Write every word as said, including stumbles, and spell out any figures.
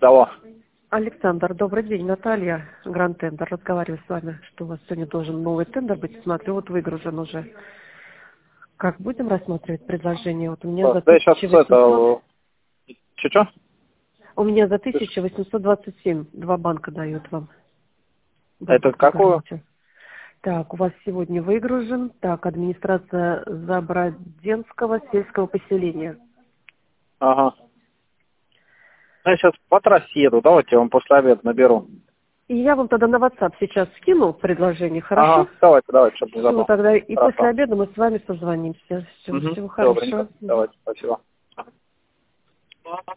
Алло. Александр, добрый день. Наталья, Гранд Тендер. Разговариваю с вами, что у вас сегодня должен новый тендер быть. Смотрю, вот выгружен уже. Как будем рассматривать предложение? Вот у меня за Да, я сейчас тысяча восемьсот... это... Че-че? У меня за тысяча восемьсот двадцать семь два банка дают вам. Это какую? Гарантию. Так, у вас сегодня выгружен. Так, администрация Заброденского сельского поселения. Ага. Я сейчас по трассе еду, давайте я вам после обеда наберу. И я вам тогда на WhatsApp сейчас скину предложение, хорошо? Ага, давайте, давайте, чтобы не Все, забыл. тогда и Хорошо. после обеда мы с вами созвонимся. Все, Угу. всего Добренько, хорошего. давайте, спасибо.